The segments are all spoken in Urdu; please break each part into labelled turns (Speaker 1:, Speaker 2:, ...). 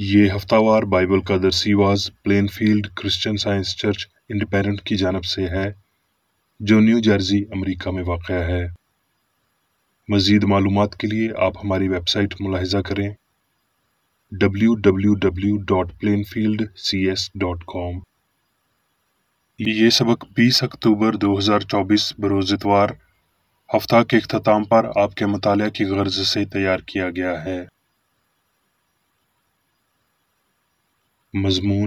Speaker 1: یہ ہفتہ وار بائبل کا درسی واز Plainfield Christian Science Church Independent کی جانب سے ہے جو نیو جرسی امریکہ میں واقع ہے۔ مزید معلومات کے لیے آپ ہماری ویب سائٹ ملاحظہ کریں www.plainfieldcs.com۔ یہ سبق 20 اکتوبر 2024 بروز اتوار ہفتہ کے اختتام پر آپ کے مطالعہ کی غرض سے تیار کیا گیا ہے۔ مضمون: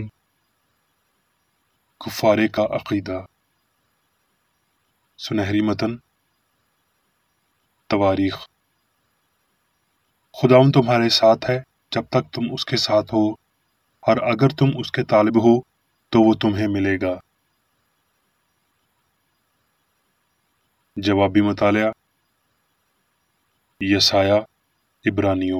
Speaker 1: کفارے کا عقیدہ۔ سنہری متن: تواریخ۔ خداوند تمہارے ساتھ ہے جب تک تم اس کے ساتھ ہو، اور اگر تم اس کے طالب ہو تو وہ تمہیں ملے گا۔ جوابی مطالعہ: یسایہ، عبرانیوں۔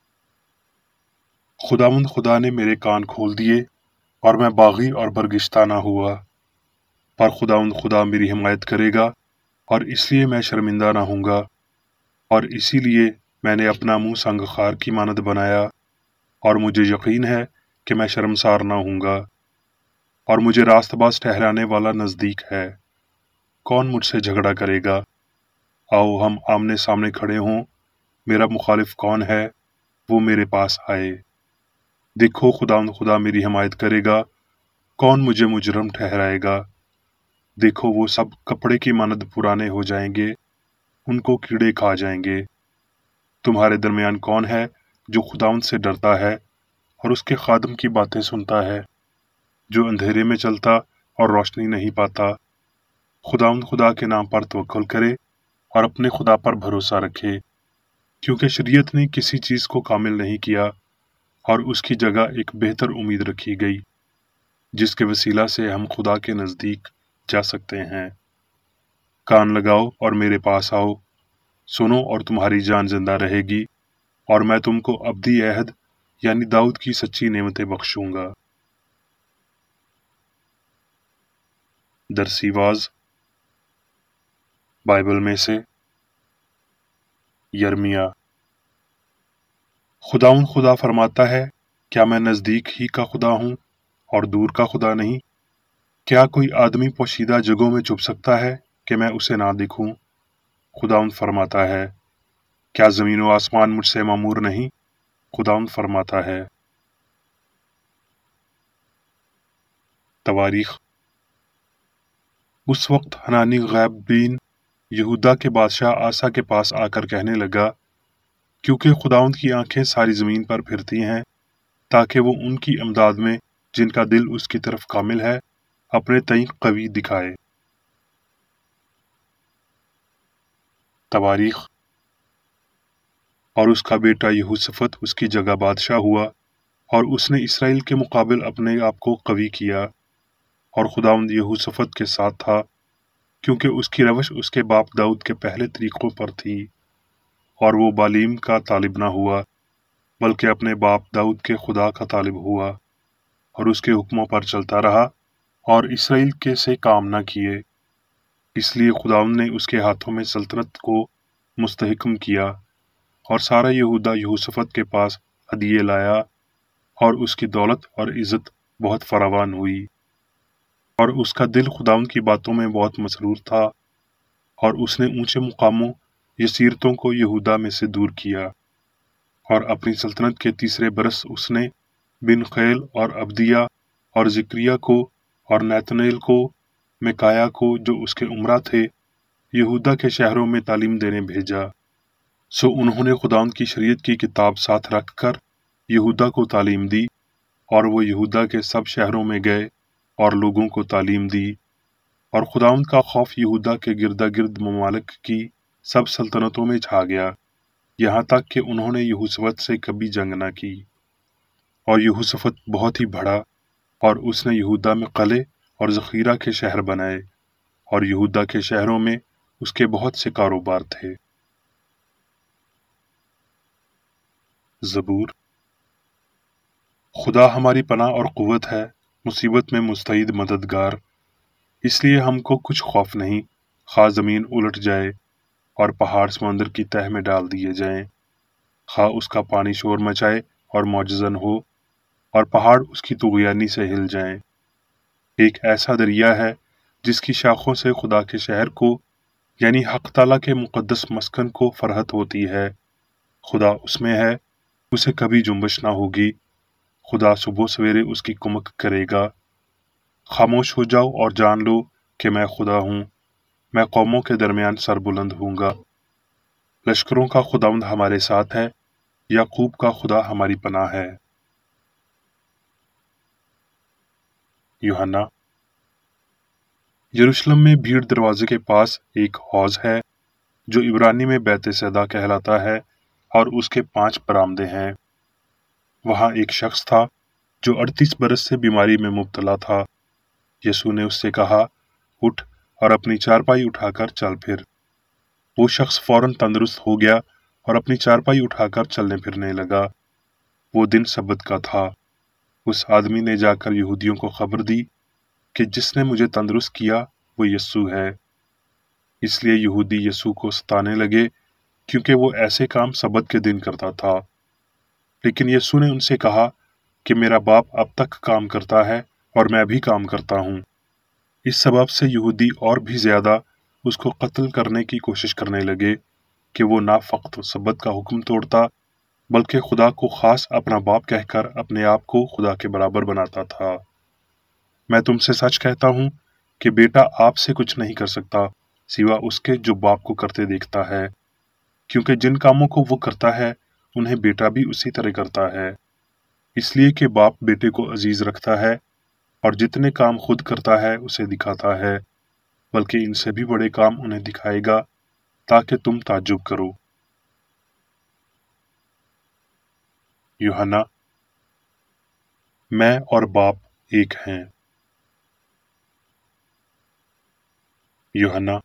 Speaker 1: خداوند خدا نے میرے کان کھول دیے اور میں باغی اور برگشتہ نہ ہوا، پر خداوند خدا میری حمایت کرے گا اور اس لیے میں شرمندہ نہ ہوں گا، اور اسی لیے میں نے اپنا منہ سنگ خار کی مانند بنایا، اور مجھے یقین ہے کہ میں شرمسار نہ ہوں گا، اور مجھے راست باز ٹھہرانے والا نزدیک ہے۔ کون مجھ سے جھگڑا کرے گا؟ آؤ ہم آمنے سامنے کھڑے ہوں۔ میرا مخالف کون ہے؟ وہ میرے پاس آئے۔ دیکھو خداوند خدا میری حمایت کرے گا، کون مجھے مجرم ٹھہرائے گا؟ دیکھو وہ سب کپڑے کی مانند پرانے ہو جائیں گے، ان کو کیڑے کھا جائیں گے۔ تمہارے درمیان کون ہے جو خداوند سے ڈرتا ہے اور اس کے خادم کی باتیں سنتا ہے، جو اندھیرے میں چلتا اور روشنی نہیں پاتا؟ خداوند خدا کے نام پر توکل کرے اور اپنے خدا پر بھروسہ رکھے، کیونکہ شریعت نے کسی چیز کو کامل نہیں کیا، اور اس کی جگہ ایک بہتر امید رکھی گئی، جس کے وسیلہ سے ہم خدا کے نزدیک جا سکتے ہیں۔ کان لگاؤ اور میرے پاس آؤ، سنو اور تمہاری جان زندہ رہے گی، اور میں تم کو ابدی عہد یعنی داؤد کی سچی نعمتیں بخشوں گا۔ درسی واز بائبل میں سے یرمیہ۔ خداوند خدا فرماتا ہے، کیا میں نزدیک ہی کا خدا ہوں اور دور کا خدا نہیں؟ کیا کوئی آدمی پوشیدہ جگہوں میں چھپ سکتا ہے کہ میں اسے نہ دیکھوں؟ خداوند فرماتا ہے، کیا زمین و آسمان مجھ سے معمور نہیں؟ خداوند فرماتا ہے۔ تواریخ۔ اس وقت حنانی غیب بین یہودا کے بادشاہ آسا کے پاس آ کر کہنے لگا، کیونکہ خداوند کی آنکھیں ساری زمین پر پھرتی ہیں، تاکہ وہ ان کی امداد میں جن کا دل اس کی طرف کامل ہے اپنے تئیں قوی دکھائے۔ تواریخ۔ اور اس کا بیٹا یہوشافط اس کی جگہ بادشاہ ہوا، اور اس نے اسرائیل کے مقابل اپنے آپ کو قوی کیا، اور خداوند یہوشافط کے ساتھ تھا، کیونکہ اس کی روش اس کے باپ داؤد کے پہلے طریقوں پر تھی، اور وہ بالیم کا طالب نہ ہوا، بلکہ اپنے باپ داؤد کے خدا کا طالب ہوا، اور اس کے حکموں پر چلتا رہا، اور اسرائیل کے سے کام نہ کیے۔ اس لیے خداوند نے اس کے ہاتھوں میں سلطنت کو مستحکم کیا، اور سارا یہودا یہوشافط کے پاس ہدیے لایا، اور اس کی دولت اور عزت بہت فراوان ہوئی، اور اس کا دل خداوند کی باتوں میں بہت مسرور تھا، اور اس نے اونچے مقاموں یسیرتوں کو یہودا میں سے دور کیا۔ اور اپنی سلطنت کے تیسرے برس اس نے بن خیل اور عبدیہ اور ذکریہ کو اور نیتنیل کو، میکایا کو جو اس کے امراء تھے، یہودا کے شہروں میں تعلیم دینے بھیجا۔ سو انہوں نے خداوند کی شریعت کی کتاب ساتھ رکھ کر یہودا کو تعلیم دی، اور وہ یہودا کے سب شہروں میں گئے اور لوگوں کو تعلیم دی، اور خداوند کا خوف یہودا کے گردا گرد ممالک کی سب سلطنتوں میں چھا گیا، یہاں تک کہ انہوں نے یہوشافط سے کبھی جنگ نہ کی۔ اور یہوشافط بہت ہی بڑھا، اور اس نے یہودا میں قلعے اور ذخیرہ کے شہر بنائے، اور یہودا کے شہروں میں اس کے بہت سے کاروبار تھے۔ زبور۔ خدا ہماری پناہ اور قوت ہے، مصیبت میں مستعد مددگار، اس لیے ہم کو کچھ خوف نہیں، خواہ زمین الٹ جائے اور پہاڑ سمندر کی تہہ میں ڈال دیے جائیں، خواہ اس کا پانی شور مچائے اور معجزن ہو، اور پہاڑ اس کی طغیانی سے ہل جائیں۔ ایک ایسا دریا ہے جس کی شاخوں سے خدا کے شہر کو یعنی حق تعالیٰ کے مقدس مسکن کو فرحت ہوتی ہے۔ خدا اس میں ہے، اسے کبھی جنبش نہ ہوگی۔ خدا صبح سویرے اس کی کمک کرے گا۔ خاموش ہو جاؤ اور جان لو کہ میں خدا ہوں، میں قوموں کے درمیان سر بلند ہوں گا۔ لشکروں کا خداوند ہمارے ساتھ ہے، یعقوب کا خدا ہماری پناہ ہے۔ یوحنا، یروشلم میں بھیڑ دروازے کے پاس ایک حوض ہے جو عبرانی میں بیت سیدا کہلاتا ہے اور اس کے 5 برآمدے ہیں۔ وہاں ایک شخص تھا جو 38 برس سے بیماری میں مبتلا تھا۔ یسوع نے اس سے کہا، اٹھ اور اپنی چارپائی اٹھا کر چل پھر۔ وہ شخص فوراً تندرست ہو گیا اور اپنی چارپائی اٹھا کر چلنے پھرنے لگا۔ وہ دن سبت کا تھا۔ اس آدمی نے جا کر یہودیوں کو خبر دی کہ جس نے مجھے تندرست کیا وہ یسوع ہے۔ اس لیے یہودی یسوع کو ستانے لگے کیونکہ وہ ایسے کام سبت کے دن کرتا تھا۔ لیکن یسوع نے ان سے کہا کہ میرا باپ اب تک کام کرتا ہے اور میں بھی کام کرتا ہوں۔ اس سبب سے یہودی اور بھی زیادہ اس کو قتل کرنے کی کوشش کرنے لگے کہ وہ نہ فقط سبت کا حکم توڑتا بلکہ خدا کو خاص اپنا باپ کہہ کر اپنے آپ کو خدا کے برابر بناتا تھا۔ میں تم سے سچ کہتا ہوں کہ بیٹا آپ سے کچھ نہیں کر سکتا سوا اس کے جو باپ کو کرتے دیکھتا ہے، کیونکہ جن کاموں کو وہ کرتا ہے انہیں بیٹا بھی اسی طرح کرتا ہے۔ اس لیے کہ باپ بیٹے کو عزیز رکھتا ہے اور جتنے کام خود کرتا ہے اسے دکھاتا ہے، بلکہ ان سے بھی بڑے کام انہیں دکھائے گا تاکہ تم تعجب کرو۔ یوحنا، میں اور باپ ایک ہیں۔ یوحنا،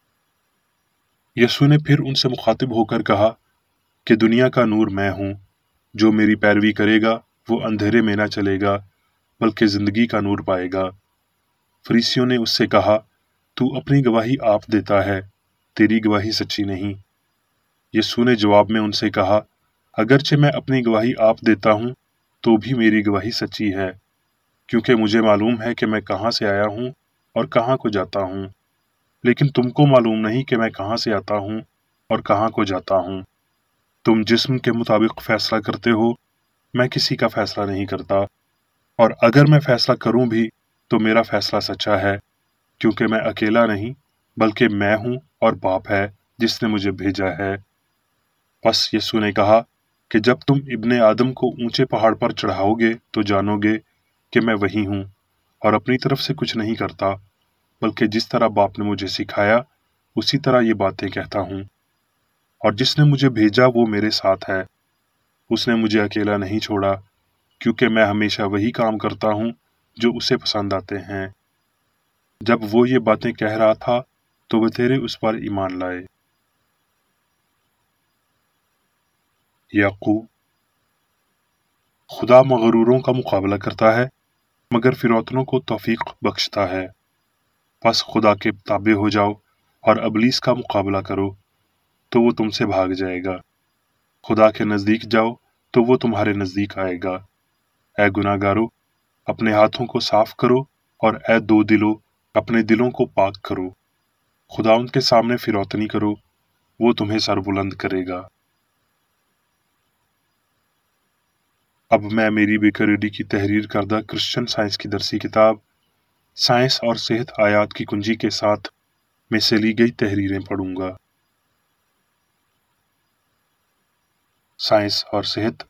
Speaker 1: یسوع نے پھر ان سے مخاطب ہو کر کہا کہ دنیا کا نور میں ہوں، جو میری پیروی کرے گا وہ اندھیرے میں نہ چلے گا بلکہ زندگی کا نور پائے گا۔ فریسیوں نے اس سے کہا، تو اپنی گواہی آپ دیتا ہے، تیری گواہی سچی نہیں۔ یسوع نے جواب میں ان سے کہا، اگرچہ میں اپنی گواہی آپ دیتا ہوں تو بھی میری گواہی سچی ہے، کیونکہ مجھے معلوم ہے کہ میں کہاں سے آیا ہوں اور کہاں کو جاتا ہوں، لیکن تم کو معلوم نہیں کہ میں کہاں سے آتا ہوں اور کہاں کو جاتا ہوں۔ تم جسم کے مطابق فیصلہ کرتے ہو، میں کسی کا فیصلہ نہیں کرتا، اور اگر میں فیصلہ کروں بھی تو میرا فیصلہ سچا ہے، کیونکہ میں اکیلا نہیں بلکہ میں ہوں اور باپ ہے جس نے مجھے بھیجا ہے۔ پس یسوع نے کہا کہ جب تم ابن آدم کو اونچے پہاڑ پر چڑھاؤ گے تو جانو گے کہ میں وہی ہوں اور اپنی طرف سے کچھ نہیں کرتا، بلکہ جس طرح باپ نے مجھے سکھایا اسی طرح یہ باتیں کہتا ہوں، اور جس نے مجھے بھیجا وہ میرے ساتھ ہے۔ اس نے مجھے اکیلا نہیں چھوڑا، کیونکہ میں ہمیشہ وہی کام کرتا ہوں جو اسے پسند آتے ہیں۔ جب وہ یہ باتیں کہہ رہا تھا تو بتیرے اس پر ایمان لائے۔ یعقوب، خدا مغروروں کا مقابلہ کرتا ہے مگر فروتنوں کو توفیق بخشتا ہے۔ پس خدا کے تابع ہو جاؤ اور ابلیس کا مقابلہ کرو تو وہ تم سے بھاگ جائے گا۔ خدا کے نزدیک جاؤ تو وہ تمہارے نزدیک آئے گا۔ اے گناہ گارو، اپنے ہاتھوں کو صاف کرو، اور اے دو دلو، اپنے دلوں کو پاک کرو۔ خداوند کے سامنے فروتنی کرو، وہ تمہیں سر بلند کرے گا۔ اب میں میری بیکریڈی کی تحریر کردہ کرسچن سائنس کی درسی کتاب سائنس اور صحت آیات کی کنجی کے ساتھ میں سے لی گئی تحریریں پڑھوں گا۔ سائنس اور صحت۔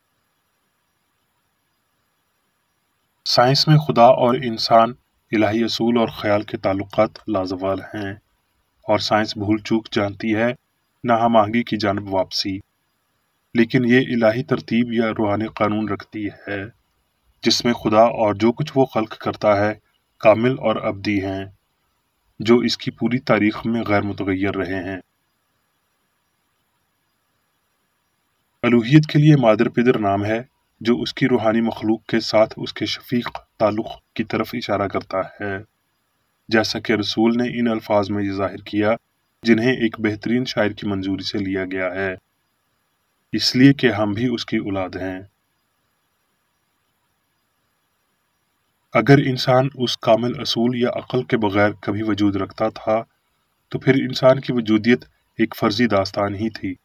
Speaker 1: سائنس میں خدا اور انسان الہی اصول اور خیال کے تعلقات لازوال ہیں، اور سائنس بھول چوک جانتی ہے نہ ہم آہنگی کی جانب واپسی، لیکن یہ الہی ترتیب یا روحانی قانون رکھتی ہے جس میں خدا اور جو کچھ وہ خلق کرتا ہے کامل اور ابدی ہیں، جو اس کی پوری تاریخ میں غیر متغیر رہے ہیں۔ الوہیت کے لیے مادر پدر نام ہے جو اس کی روحانی مخلوق کے ساتھ اس کے شفیق تعلق کی طرف اشارہ کرتا ہے، جیسا کہ رسول نے ان الفاظ میں یہ ظاہر کیا جنہیں ایک بہترین شاعر کی منظوری سے لیا گیا ہے، اس لیے کہ ہم بھی اس کی اولاد ہیں۔ اگر انسان اس کامل اصول یا عقل کے بغیر کبھی وجود رکھتا تھا تو پھر انسان کی وجودیت ایک فرضی داستان ہی تھی۔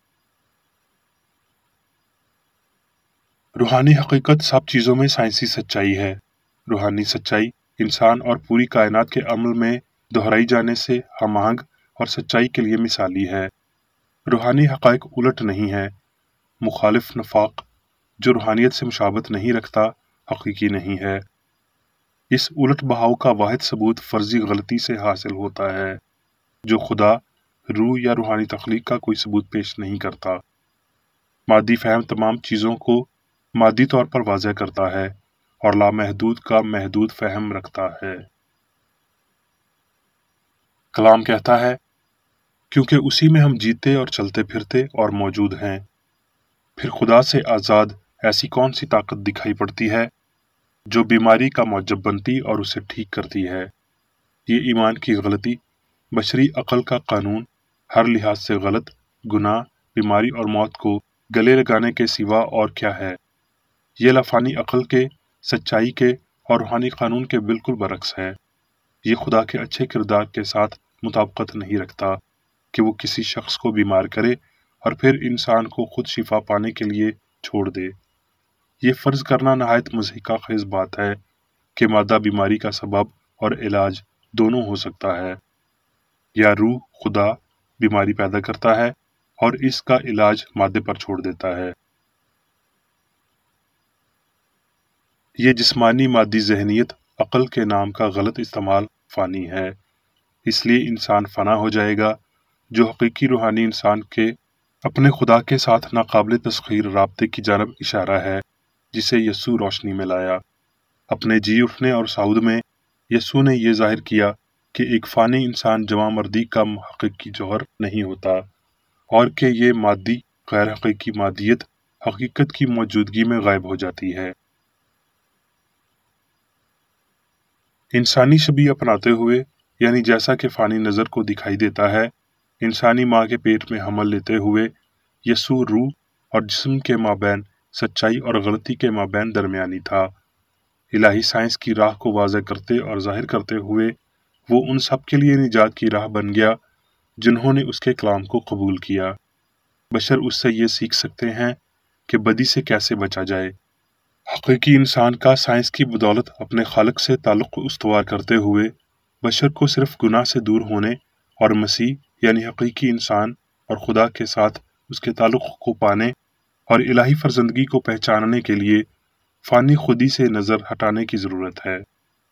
Speaker 1: روحانی حقیقت سب چیزوں میں سائنسی سچائی ہے۔ روحانی سچائی انسان اور پوری کائنات کے عمل میں دہرائی جانے سے ہم آہنگ اور سچائی کے لیے مثالی ہے۔ روحانی حقائق الٹ نہیں ہے۔ مخالف نفاق جو روحانیت سے مشابہت نہیں رکھتا حقیقی نہیں ہے۔ اس الٹ بہاؤ کا واحد ثبوت فرضی غلطی سے حاصل ہوتا ہے جو خدا، روح یا روحانی تخلیق کا کوئی ثبوت پیش نہیں کرتا۔ مادی فہم تمام چیزوں کو مادی طور پر واضح کرتا ہے اور لامحدود کا محدود فہم رکھتا ہے۔ کلام کہتا ہے کیونکہ اسی میں ہم جیتے اور چلتے پھرتے اور موجود ہیں۔ پھر خدا سے آزاد ایسی کون سی طاقت دکھائی پڑتی ہے جو بیماری کا موجب بنتی اور اسے ٹھیک کرتی ہے؟ یہ ایمان کی غلطی، بشری عقل کا قانون، ہر لحاظ سے غلط، گناہ، بیماری اور موت کو گلے لگانے کے سوا اور کیا ہے؟ یہ لافانی عقل کے، سچائی کے اور روحانی قانون کے بالکل برعکس ہے۔ یہ خدا کے اچھے کردار کے ساتھ مطابقت نہیں رکھتا کہ وہ کسی شخص کو بیمار کرے اور پھر انسان کو خود شفا پانے کے لیے چھوڑ دے۔ یہ فرض کرنا نہایت مضحکہ خیز بات ہے کہ مادہ بیماری کا سبب اور علاج دونوں ہو سکتا ہے، یا روح خدا بیماری پیدا کرتا ہے اور اس کا علاج مادے پر چھوڑ دیتا ہے۔ یہ جسمانی مادی ذہنیت عقل کے نام کا غلط استعمال فانی ہے، اس لیے انسان فنا ہو جائے گا۔ جو حقیقی روحانی انسان کے اپنے خدا کے ساتھ ناقابل تسخیر رابطے کی جانب اشارہ ہے جسے یسوع روشنی میں لایا۔ اپنے جی اٹھنے اور صعود میں یسوع نے یہ ظاہر کیا کہ ایک فانی انسان جوان مردی کا حقیقی جوہر نہیں ہوتا اور کہ یہ مادی غیر حقیقی مادیت حقیقت کی موجودگی میں غائب ہو جاتی ہے۔ انسانی شبیہ اپناتے ہوئے، یعنی جیسا کہ فانی نظر کو دکھائی دیتا ہے، انسانی ماں کے پیٹ میں حمل لیتے ہوئے یسوع روح اور جسم کے مابین، سچائی اور غلطی کے مابین درمیانی تھا۔ الہی سائنس کی راہ کو واضح کرتے اور ظاہر کرتے ہوئے وہ ان سب کے لیے نجات کی راہ بن گیا جنہوں نے اس کے کلام کو قبول کیا۔ بشر اس سے یہ سیکھ سکتے ہیں کہ بدی سے کیسے بچا جائے۔ حقیقی انسان کا سائنس کی بدولت اپنے خالق سے تعلق استوار کرتے ہوئے بشر کو صرف گناہ سے دور ہونے اور مسیح یعنی حقیقی انسان اور خدا کے ساتھ اس کے تعلق کو پانے اور الہی فرزندگی کو پہچاننے کے لیے فانی خودی سے نظر ہٹانے کی ضرورت ہے۔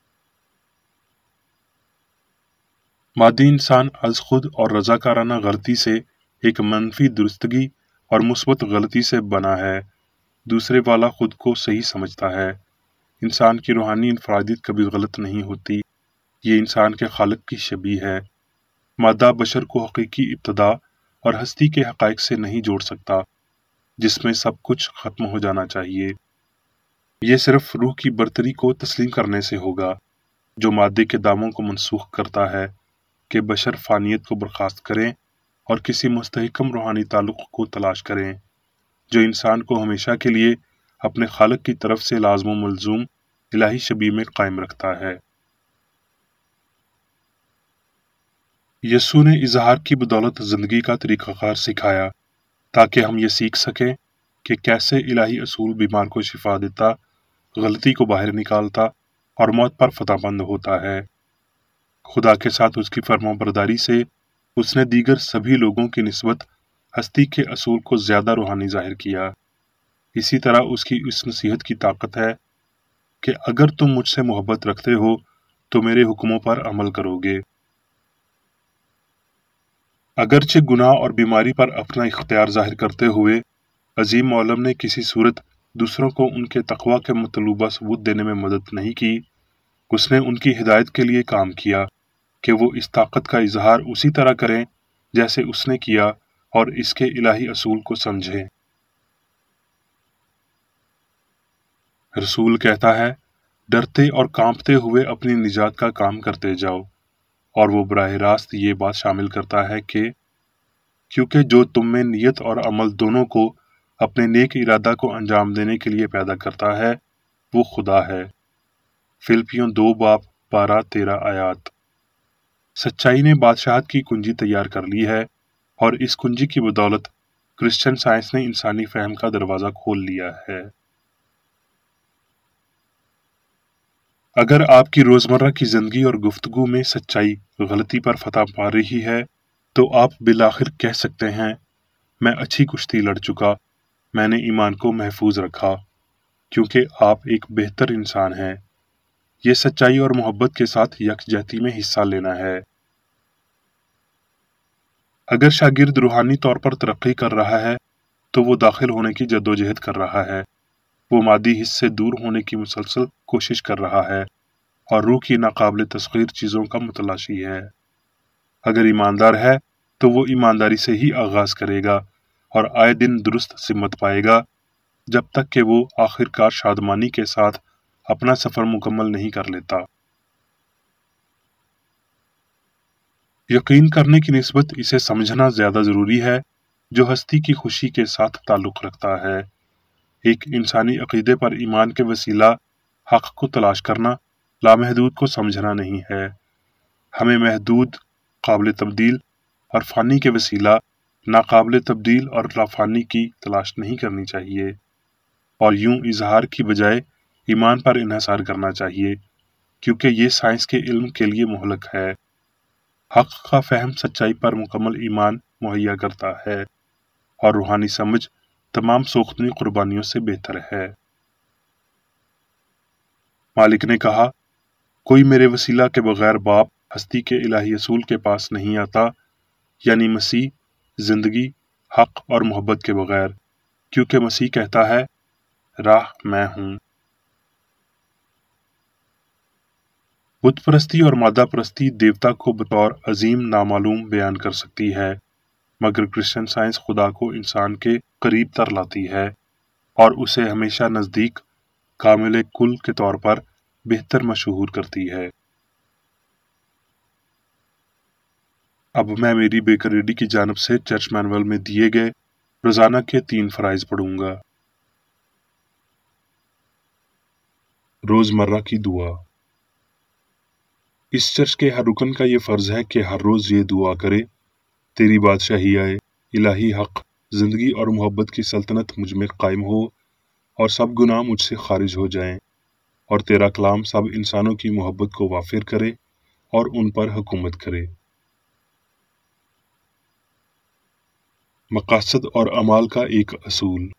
Speaker 1: مادی انسان از خود اور رضاکارانہ غلطی سے ایک منفی درستگی اور مثبت غلطی سے بنا ہے۔ دوسرے والا خود کو صحیح سمجھتا ہے۔ انسان کی روحانی انفرادیت کبھی غلط نہیں ہوتی، یہ انسان کے خالق کی شبیہ ہے۔ مادہ بشر کو حقیقی ابتدا اور ہستی کے حقائق سے نہیں جوڑ سکتا جس میں سب کچھ ختم ہو جانا چاہیے۔ یہ صرف روح کی برتری کو تسلیم کرنے سے ہوگا جو مادے کے داموں کو منسوخ کرتا ہے کہ بشر فانیت کو برخاست کریں اور کسی مستحکم روحانی تعلق کو تلاش کریں جو انسان کو ہمیشہ کے لیے اپنے خالق کی طرف سے لازم و ملزوم الہی شبیہ میں قائم رکھتا ہے۔ یسوع نے اظہار کی بدولت زندگی کا طریقہ کار سکھایا تاکہ ہم یہ سیکھ سکیں کہ کیسے الہی اصول بیمار کو شفا دیتا، غلطی کو باہر نکالتا اور موت پر فتح بند ہوتا ہے۔ خدا کے ساتھ اس کی فرما برداری سے اس نے دیگر سبھی لوگوں کی نسبت ہستی کے اصول کو زیادہ روحانی ظاہر کیا۔ اسی طرح اس کی اس نصیحت کی طاقت ہے کہ اگر تم مجھ سے محبت رکھتے ہو تو میرے حکموں پر عمل کرو گے۔ اگرچہ گناہ اور بیماری پر اپنا اختیار ظاہر کرتے ہوئے عظیم معلم نے کسی صورت دوسروں کو ان کے تقوی کے مطلوبہ ثبوت دینے میں مدد نہیں کی، اس نے ان کی ہدایت کے لیے کام کیا کہ وہ اس طاقت کا اظہار اسی طرح کریں جیسے اس نے کیا اور اس کے الہی اصول کو سمجھیں۔ رسول کہتا ہے، ڈرتے اور کانپتے ہوئے اپنی نجات کا کام کرتے جاؤ، اور وہ براہ راست یہ بات شامل کرتا ہے کہ کیونکہ جو تم میں نیت اور عمل دونوں کو اپنے نیک ارادہ کو انجام دینے کے لیے پیدا کرتا ہے وہ خدا ہے۔ फिलिपियों 2 बाब 12-13 आयात। सच्चाई ने बादशाहत की कुंजी तैयार कर ली है, और इस कुंजी की बदौलत क्रिश्चियन साइंस ने इंसानी फहम का दरवाजा खोल लिया है। अगर आपकी रोजमर्रा की जिंदगी और गुफ्तगू में सच्चाई गलती पर फतह पा रही है, तो आप बिलाखिर कह सकते हैं, मैं अच्छी कुश्ती लड़ चुका, मैंने ईमान को महफूज रखा, क्योंकि आप एक बेहतर इंसान हैं। ये सच्चाई और मोहब्बत के साथ यकजहती में हिस्सा लेना है। अगर शागिर्द रूहानी तौर पर तरक्की कर रहा है, तो वो दाखिल होने की जद्दोजहद कर रहा है। वो मादी हिस्स से दूर होने की मुसलसल कोशिश कर रहा है और रूह की नाकाबिल तस्खीर चीज़ों का मुतलाशी है। अगर ईमानदार है, तो वो ईमानदारी से ही आगाज करेगा और आए दिन दुरुस्त सिमत पाएगा, जब तक कि वो आखिरकार शादमानी के साथ अपना सफर मुकम्मल नहीं कर लेता। यकीन करने की निस्बत इसे समझना ज्यादा जरूरी है, जो हस्ती की खुशी के साथ ताल्लुक रखता है। एक इंसानी अकीदे पर ईमान के वसीला हक को तलाश करना लामहदूद को समझना नहीं है। हमें महदूद, काबिल तब्दील और फ़ानी के वसीला नाकाबिल तब्दील और लाफानी की तलाश नहीं करनी चाहिए, और यूं इजहार की बजाय ईमान पर इन्हसार करना चाहिए, क्योंकि ये साइंस के इल्म के लिए मुहलक है। हक का फहम सच्चाई पर मुकम्मल ईमान मुहैया करता है, और रूहानी समझ तमाम सोख्तनी कुर्बानियों से बेहतर है। मालिक ने कहा, कोई मेरे वसीला के बगैर बाप हस्ती के इलाही असूल के पास नहीं आता, यानी मसीह, जिंदगी, हक और मोहब्बत के बगैर, क्योंकि मसीह कहता है, राह मैं हूं। बुत परस्ती और मादा परस्ती देवता को बतौर अजीम नामालूम बयान कर सकती है, मगर क्रिश्चियन साइंस खुदा को इंसान के करीब तर लाती है और उसे हमेशा नज़दीक कामिल कुल के तौर पर बेहतर मशहूर करती है। अब मैं मेरी बेकरीडी की जानिब से चर्च मैनुअल में दिए गए रोजाना के 3 फराइज पढ़ूंगा। रोजमर्रा की दुआ। इस चर्च के हर रुकन का ये फर्ज है कि हर रोज ये दुआ करे, तेरी बादशाही आए, इलाही हक, जिंदगी और मोहब्बत की सल्तनत मुझ में कायम हो और सब गुनाह मुझसे खारिज हो जाएं, और तेरा कलाम सब इंसानों की मोहब्बत को वाफिर करे और उन पर हुकूमत करे। मकासद और अमाल का एक असूल।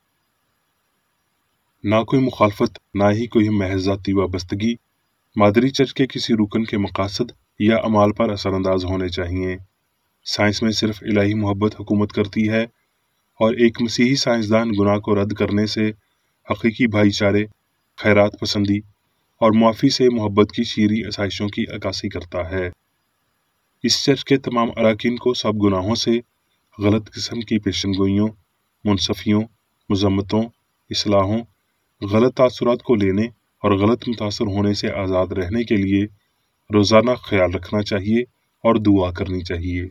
Speaker 1: ना कोई मुखालफत, ना ही कोई महज ज़ाती वाबस्तगी मादरी चर्च के किसी रुकन के मकासद या अमाल पर असरअंदाज होने चाहिए। साइंस में सिर्फ इलाही मोहब्बत हुकूमत करती है, और एक मसीही साइंसदान गुनाह को रद्द करने से हकीकी भाईचारे, खैरात पसंदी और मुआफ़ी से मोहब्बत की शीरी आसाइशों की अक्कासी करता है। इस चर्च के तमाम अराकीन को सब गुनाहों से, गलत किस्म की पेशनगोइयों, मुनसफियों, मजम्मतों, इसलाहों, गलत तासुरात को लेने और गलत मुतासर होने से आज़ाद रहने के लिए रोज़ाना ख्याल रखना चाहिए और दुआ करनी चाहिए।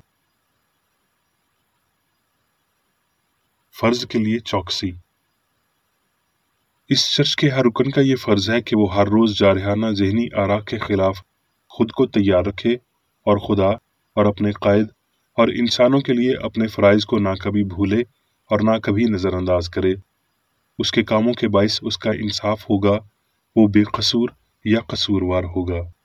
Speaker 1: फ़र्ज के लिए चौकसी। इस चर्च के हर रुकन का ये फ़र्ज है कि वो हर रोज़ जारहाना ज़हनी आरा के खिलाफ खुद को तैयार रखे और खुदा और अपने कायद और इंसानों के लिए अपने फ़राइज़ को ना कभी भूले और ना कभी नज़रअंदाज करे। उसके कामों के बाइस उसका इंसाफ होगा, वो बेकसूर या कसूरवार होगा।